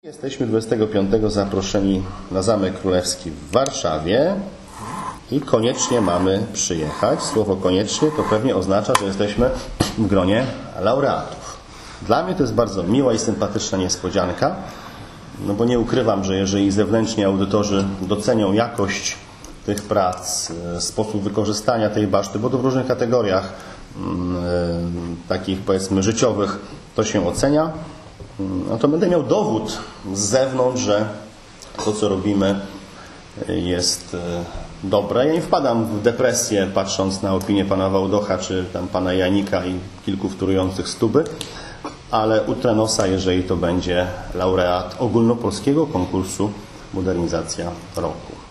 Jesteśmy 25 zaproszeni na Zamek Królewski w Warszawie i koniecznie mamy przyjechać. Słowo koniecznie to pewnie oznacza, że jesteśmy w gronie laureatów. Dla mnie to jest bardzo miła i sympatyczna niespodzianka, no bo nie ukrywam, że jeżeli zewnętrzni audytorzy docenią jakość tych prac, sposób wykorzystania tej baszty, bo to w różnych kategoriach takich powiedzmy życiowych to się ocenia, no to będę miał dowód z zewnątrz, że to, co robimy, jest dobre. Ja nie wpadam w depresję, patrząc na opinię pana Wałdocha, czy tam pana Janika i kilku wtórujących Stuby, ale utrę nosa, jeżeli to będzie laureat ogólnopolskiego konkursu Modernizacja Roku.